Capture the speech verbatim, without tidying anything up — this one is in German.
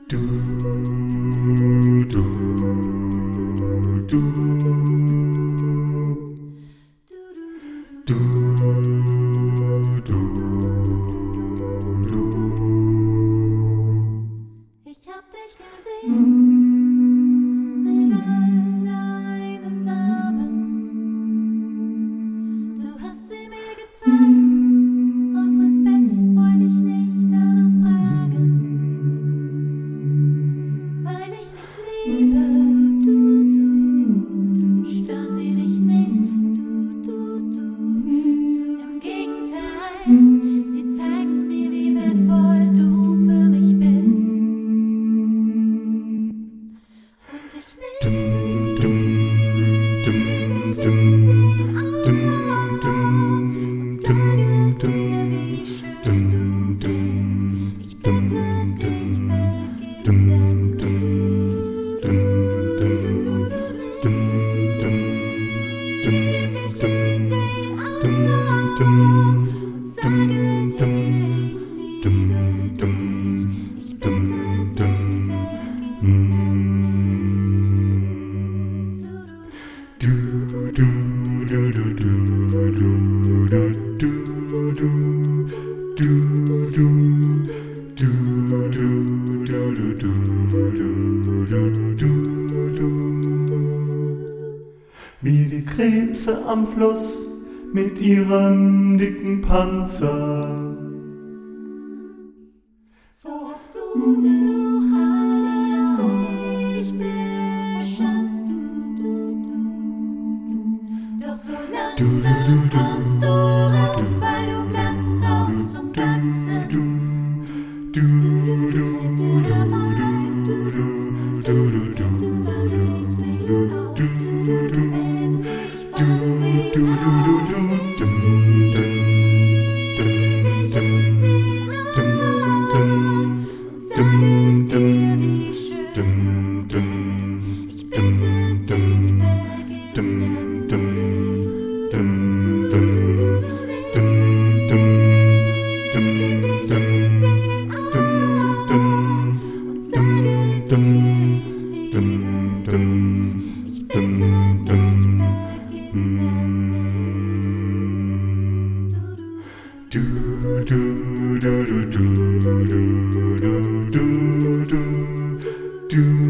Du, du, du, du, du, du. Ich hab dich gesehen mit all deinen Narben. Du hast sie mir gezeigt. Aus Respekt wollte ich nicht danach fragen, weil ich dich liebe. Du, du, du, stören sie dich nicht. Du, du, du, du. Im Gegenteil, sie zeigen mir, wie wertvoll du für mich bist. Und ich nehme Dum, dum, dum, dum, dum, dum, dum, dum, dum, ich bitte dich, dum, vergiss dum, das dum, Wie die Krebse am Fluss mit ihrem dicken Panzer. So hast du du hast dich verschanzt, du, du, du. Doch so langsam kommst du raus, weil du Platz brauchst zum Tanzen. Du, du, du, du, du, du, du, do do do do do do do